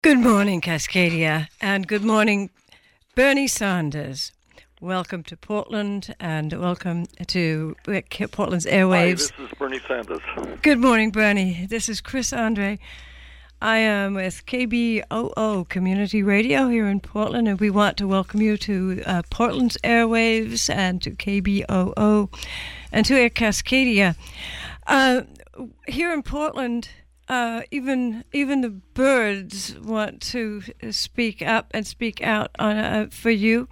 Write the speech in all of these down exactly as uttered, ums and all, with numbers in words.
Good morning, Cascadia, and good morning, Bernie Sanders. Welcome to Portland, and welcome to Portland's airwaves. Hi, this is Bernie Sanders. Good morning, Bernie. This is Chris Andre. I am with K B O O Community Radio here in Portland, and we want to welcome you to uh, Portland's airwaves and to K B O O and to Air Cascadia. Uh, here in Portland, Uh, even even the birds want to speak up and speak out on, uh, for you,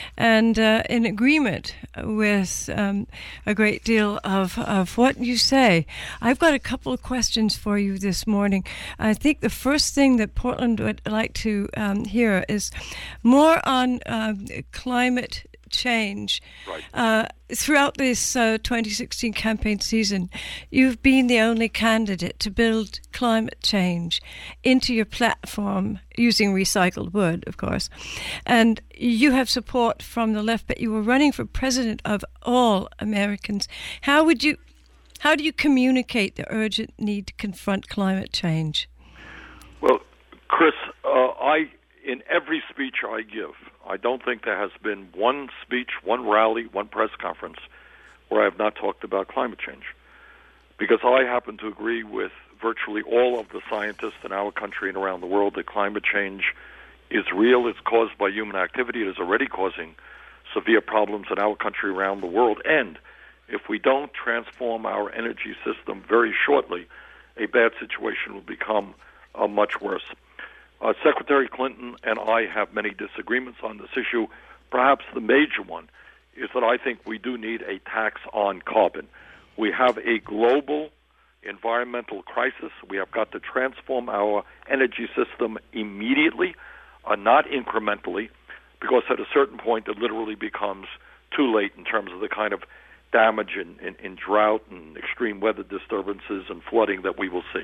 and uh, in agreement with um, a great deal of, of what you say. I've got a couple of questions for you this morning. I think the first thing that Portland would like to um, hear is more on uh, climate change. Right. Uh, throughout this uh, twenty sixteen campaign season, you've been the only candidate to build climate change into your platform using recycled wood, of course. And you have support from the left, but you were running for president of all Americans. How would you, how do you communicate the urgent need to confront climate change? Well, Chris, uh, I in every speech I give, I don't think there has been one speech, one rally, one press conference where I have not talked about climate change. Because I happen to agree with virtually all of the scientists in our country and around the world that climate change is real. It's caused by human activity. It is already causing severe problems in our country, around the world. And if we don't transform our energy system very shortly, a bad situation will become uh, much worse. Uh, Secretary Clinton and I have many disagreements on this issue. Perhaps the major one is that I think we do need a tax on carbon. We have a global environmental crisis. We have got to transform our energy system immediately, uh, not incrementally, because at a certain point it literally becomes too late in terms of the kind of damage in, in, in drought and extreme weather disturbances and flooding that we will see.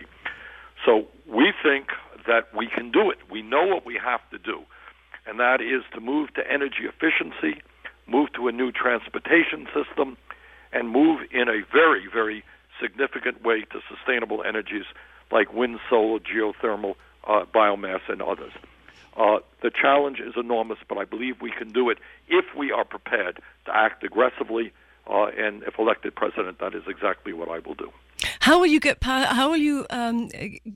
So we think that we can do it. We know what we have to do, and that is to move to energy efficiency, move to a new transportation system, and move in a very, very significant way to sustainable energies like wind, solar, geothermal, uh, biomass, and others. Uh, the challenge is enormous, but I believe we can do it if we are prepared to act aggressively, uh, and if elected president, that is exactly what I will do. How will you get? How will you um,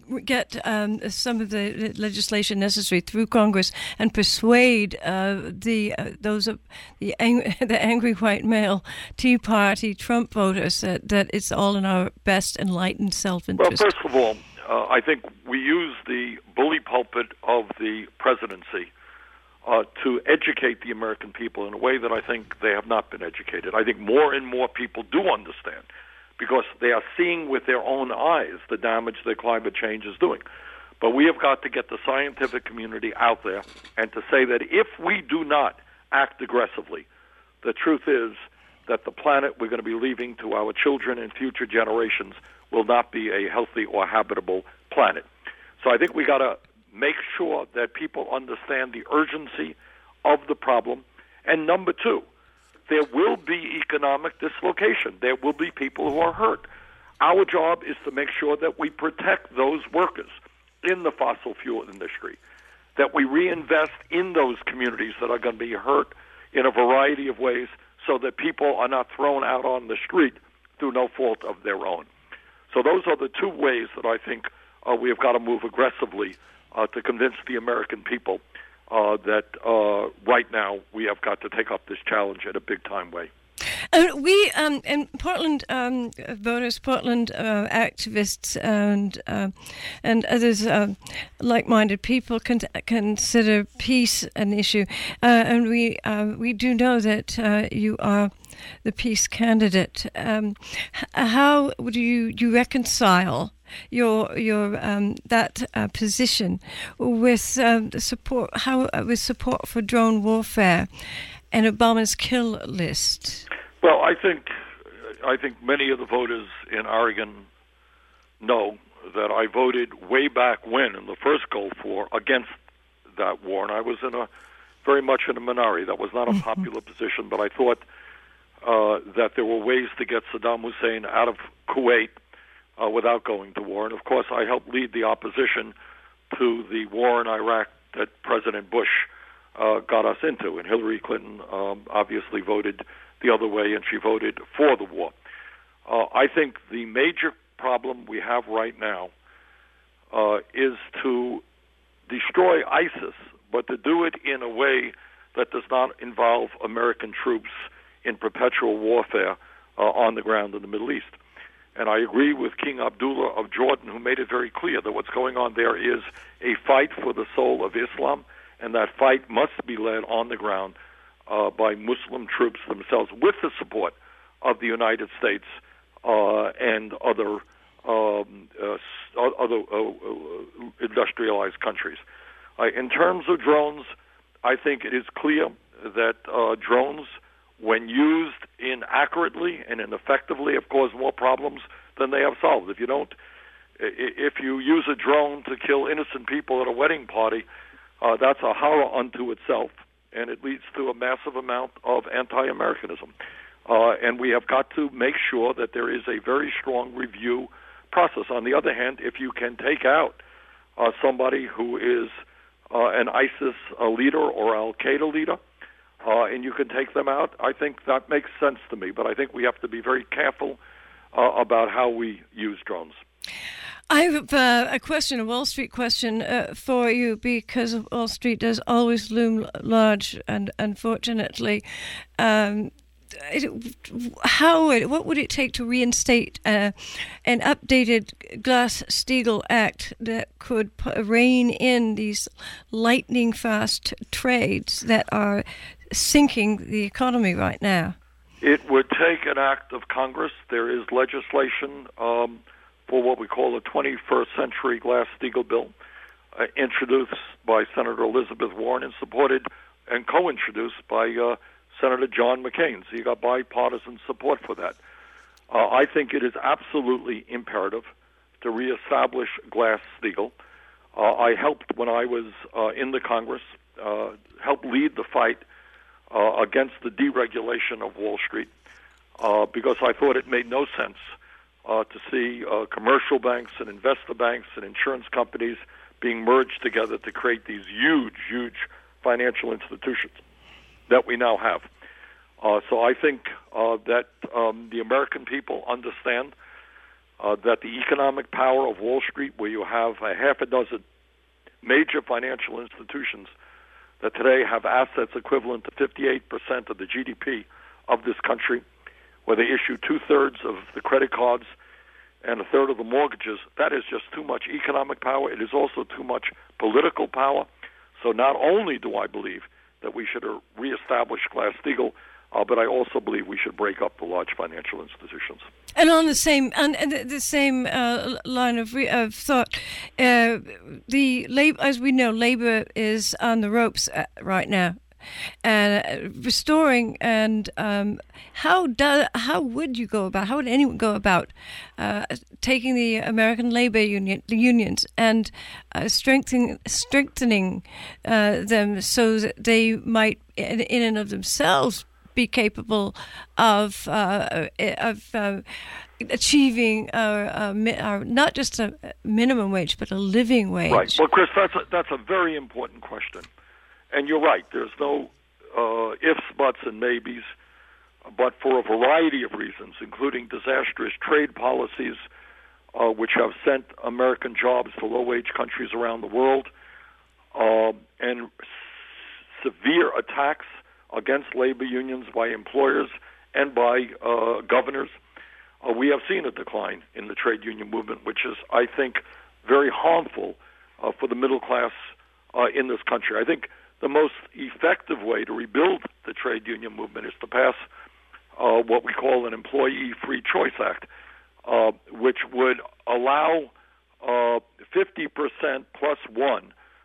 get um, some of the legislation necessary through Congress and persuade uh, the uh, those of the ang- the angry white male Tea Party Trump voters that, that it's all in our best enlightened self-interest? Well, first of all, uh, I think we use the bully pulpit of the presidency uh, to educate the American people in a way that I think they have not been educated. I think more and more people do understand, because they are seeing with their own eyes the damage that climate change is doing. But we have got to get the scientific community out there and to say that if we do not act aggressively, the truth is that the planet we're going to be leaving to our children and future generations will not be a healthy or habitable planet. So I think we got to make sure that people understand the urgency of the problem. And number two, there will be economic dislocation. There will be people who are hurt. Our job is to make sure that we protect those workers in the fossil fuel industry, that we reinvest in those communities that are going to be hurt in a variety of ways so that people are not thrown out on the street through no fault of their own. So those are the two ways that I think uh, we have got to move aggressively uh, to convince the American people Uh, that uh, right now we have got to take up this challenge in a big-time way. Uh, we, um, and Portland um, voters, Portland uh, activists, and uh, and others uh, like-minded people can consider peace an issue, uh, and we uh, we do know that uh, you are the peace candidate. Um, how do you you reconcile your your um, that uh, position with um, the support how uh, with support for drone warfare and Obama's kill list? Well, I think I think many of the voters in Oregon know that I voted way back when in the first Gulf War against that war, and I was in a very much in a minority. That was not a popular position, but I thought uh, that there were ways to get Saddam Hussein out of Kuwait uh, without going to war. And of course, I helped lead the opposition to the war in Iraq that President Bush uh, got us into. And Hillary Clinton um, obviously voted the other way, and she voted for the war. Uh, I think the major problem we have right now uh, is to destroy ISIS, but to do it in a way that does not involve American troops in perpetual warfare uh, on the ground in the Middle East. And I agree with King Abdullah of Jordan, who made it very clear that what's going on there is a fight for the soul of Islam, and that fight must be led on the ground uh, by Muslim troops themselves, with the support of the United States uh, and other um, uh, other uh, industrialized countries. Uh, in terms of drones, I think it is clear that uh, drones, when used inaccurately and ineffectively, have caused more problems than they have solved. If you don't, if you use a drone to kill innocent people at a wedding party, uh, that's a horror unto itself, and it leads to a massive amount of anti-Americanism. Uh, and we have got to make sure that there is a very strong review process. On the other hand, if you can take out uh, somebody who is uh, an ISIS uh, leader or Al-Qaeda leader, Uh, and you can take them out, I think that makes sense to me. But I think we have to be very careful uh, about how we use drones. I have uh, a question, a Wall Street question uh, for you, because Wall Street does always loom large, and unfortunately, um, it, how it, what would it take to reinstate uh, an updated Glass-Steagall Act that could rein in these lightning-fast trades that are sinking the economy right now? It would take an act of Congress. There is legislation um, for what we call the twenty-first century Glass-Steagall Bill, uh, introduced by Senator Elizabeth Warren and supported and co-introduced by uh, Senator John McCain. So you got bipartisan support for that. Uh, I think it is absolutely imperative to reestablish Glass-Steagall. Uh, I helped when I was uh, in the Congress, uh, helped lead the fight Uh, against the deregulation of Wall Street, uh, because I thought it made no sense uh, to see uh, commercial banks and investor banks and insurance companies being merged together to create these huge, huge financial institutions that we now have. Uh, so I think uh, that um, the American people understand uh, that the economic power of Wall Street, where you have a half a dozen major financial institutions that today have assets equivalent to fifty-eight percent of the G D P of this country, where they issue two-thirds of the credit cards and a third of the mortgages, that is just too much economic power. It is also too much political power. So not only do I believe that we should reestablish Glass-Steagall, uh, but I also believe we should break up the large financial institutions. And on the same and, and the same uh, line of, re- of thought, uh, the labor, as we know, labor is on the ropes uh, right now, and uh, restoring. And um, how do how would you go about? How would anyone go about uh, taking the American labor union, the unions, and uh, strengthening strengthening uh, them so that they might, in, in and of themselves, be capable of uh, of uh, achieving our, uh, our not just a minimum wage, but a living wage? Right. Well, Chris, that's a, that's a very important question, and you're right. There's no uh, ifs, buts, and maybes, but for a variety of reasons, including disastrous trade policies, uh, which have sent American jobs to low-wage countries around the world, uh, and s- severe attacks against labor unions by employers and by uh, governors, uh, we have seen a decline in the trade union movement, which is, I think, very harmful uh, for the middle class uh, in this country. I think the most effective way to rebuild the trade union movement is to pass uh, what we call an Employee Free Choice Act, uh, which would allow uh, fifty percent plus one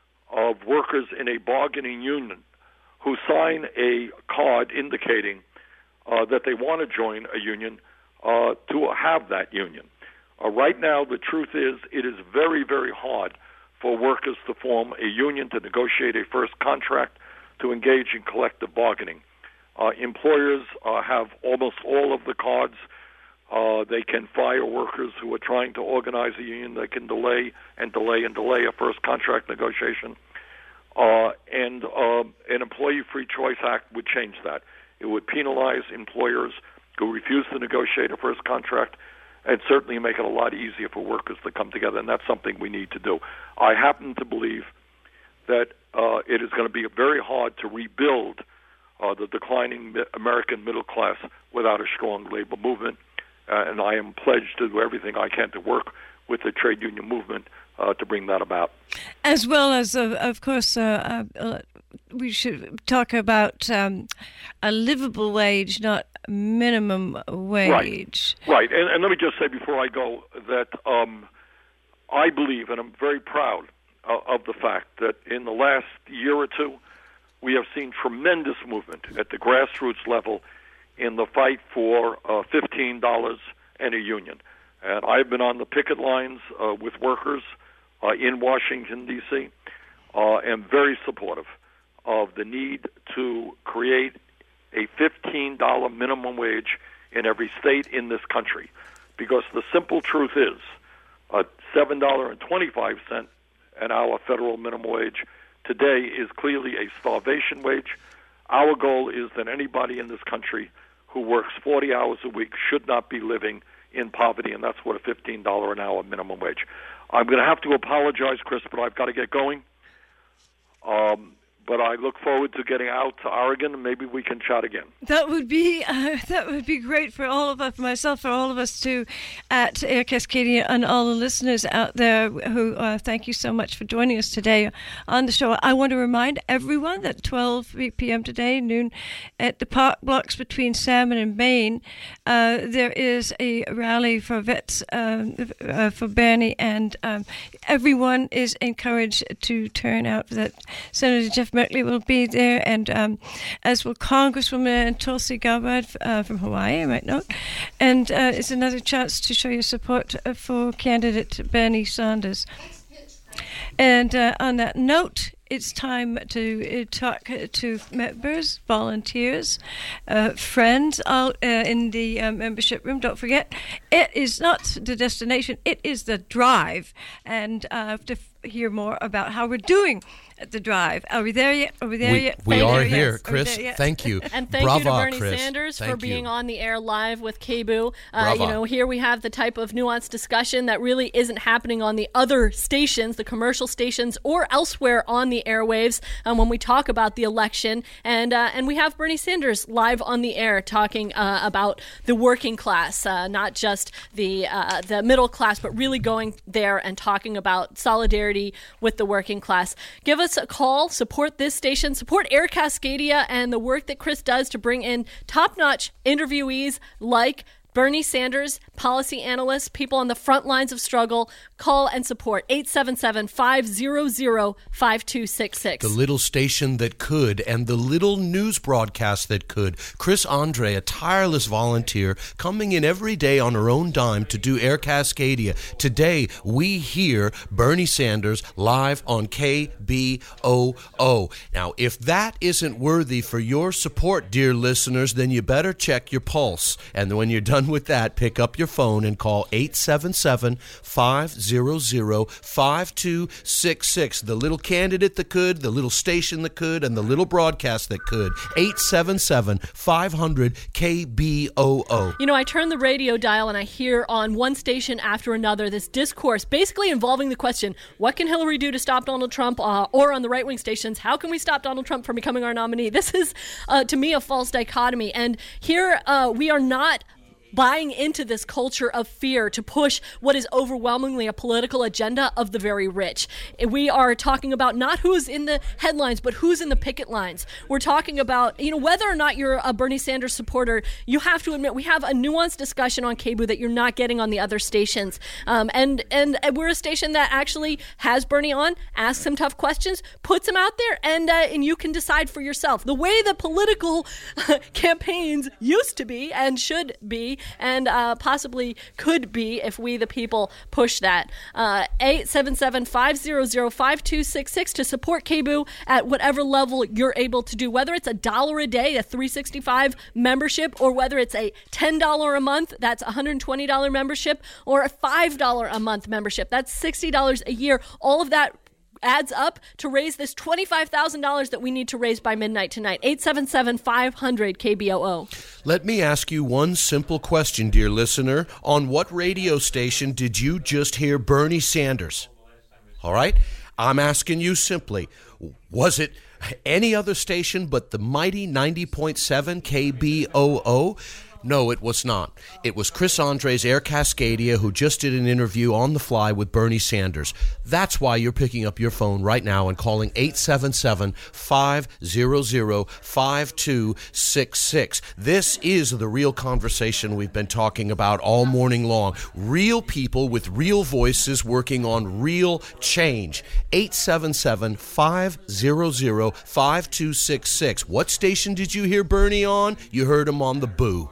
of workers in a bargaining union who sign a card indicating uh, that they want to join a union uh, to have that union. Uh, right now, the truth is it is very, very hard for workers to form a union, to negotiate a first contract, to engage in collective bargaining. Uh, employers uh, have almost all of the cards. Uh, they can fire workers who are trying to organize a union. They can delay and delay and delay a first contract negotiation. Uh, and uh, an Employee Free Choice Act would change that. It would penalize employers who refuse to negotiate a first contract, and certainly make it a lot easier for workers to come together, and that's something we need to do. I happen to believe that uh, it is going to be very hard to rebuild uh, the declining American middle class without a strong labor movement, uh, and I am pledged to do everything I can to work with the trade union movement uh, to bring that about. As well as, uh, of course, uh, uh, we should talk about um, a livable wage, not minimum wage. Right, right. And, and let me just say before I go that um, I believe, and I'm very proud uh, of the fact that in the last year or two, we have seen tremendous movement at the grassroots level in the fight for uh, fifteen dollars and a union. And I've been on the picket lines uh, with workers uh, in Washington, D C, uh, and very supportive of the need to create a fifteen dollars minimum wage in every state in this country. Because the simple truth is, a seven dollars and twenty-five cents an hour federal minimum wage today is clearly a starvation wage. Our goal is that anybody in this country who works forty hours a week should not be living in poverty, and that's what a fifteen dollars an hour minimum wage. I'm going to have to apologize, Chris, but I've got to get going. Um, but I look forward to getting out to Oregon, and maybe we can chat again. That would be uh, that would be great for all of us, myself, for all of us too, at Air Cascadia, and all the listeners out there who uh, thank you so much for joining us today on the show. I want to remind everyone that twelve p.m. today, noon, at the park blocks between Salmon and Maine, uh, there is a rally for vets um, uh, for Bernie, and um, everyone is encouraged to turn out for that. Senator Jeff Merkley will be there, and um, as will Congresswoman Tulsi Gabbard uh, from Hawaii, I might note. And uh, it's another chance to show your support for candidate Bernie Sanders. And uh, on that note, it's time to uh, talk to members, volunteers, uh, friends out uh, in the uh, membership room. Don't forget, it is not the destination, it is the drive. And uh, to f- hear more about how we're doing at the drive. Are we there yet? Are we there we, yet? We Thank are you. here, Yes. Chris. Thank you. And thank Brava, you to Bernie Chris. Sanders Thank for being you. on the air live with K B U. Uh, you know, here we have the type of nuanced discussion that really isn't happening on the other stations, the commercial stations, or elsewhere on the airwaves um, when we talk about the election. And uh, and we have Bernie Sanders live on the air talking uh, about the working class, uh, not just the uh, the middle class, but really going there and talking about solidarity with the working class. Give us a call. Support this station. Support Air Cascadia and the work that Chris does to bring in top-notch interviewees like Bernie Sanders, policy analysts, people on the front lines of struggle. Call and support eight seven seven, five hundred, five two six six. The little station that could, and the little news broadcast that could. Chris Andre, a tireless volunteer, coming in every day on her own dime to do Air Cascadia. Today, we hear Bernie Sanders live on K B O O. Now, if that isn't worthy for your support, dear listeners, then you better check your pulse. And when you're done with that, pick up your phone and call eight seven seven, five hundred, five two six six. The little candidate that could, the little station that could, and the little broadcast that could. eight seven seven, five hundred, K B O O. You know, I turn the radio dial and I hear on one station after another this discourse basically involving the question, what can Hillary do to stop Donald Trump? Uh, or on the right-wing stations, how can we stop Donald Trump from becoming our nominee? This is, uh, to me, a false dichotomy. And here uh, we are not buying into this culture of fear to push what is overwhelmingly a political agenda of the very rich. We are talking about not who's in the headlines, but who's in the picket lines. We're talking about, you know, whether or not you're a Bernie Sanders supporter, you have to admit we have a nuanced discussion on K B U that you're not getting on the other stations. Um, and, and we're a station that actually has Bernie on, asks him tough questions, puts him out there, and, uh, and you can decide for yourself. The way the political campaigns used to be and should be and uh, possibly could be if we, the people, push that. Uh, eight seven seven, five hundred, five two six six to support K B O O at whatever level you're able to do, whether it's a dollar a day, a three sixty-five membership, or whether it's a ten dollars a month, that's a one hundred twenty dollars membership, or a five dollars a month membership, that's sixty dollars a year. All of that adds up to raise this twenty-five thousand dollars that we need to raise by midnight tonight. eight seven seven, five hundred, K B O O. Let me ask you one simple question, dear listener. On what radio station did you just hear Bernie Sanders? All right? I'm asking you simply, was it any other station but the mighty ninety point seven K B O O? No, it was not. It was Chris Andre's Air Cascadia, who just did an interview on the fly with Bernie Sanders. That's why you're picking up your phone right now and calling eight seven seven, five hundred, five two six six. This is the real conversation we've been talking about all morning long. Real people with real voices working on real change. eight seven seven, five hundred, five two six six. What station did you hear Bernie on? You heard him on the Boo.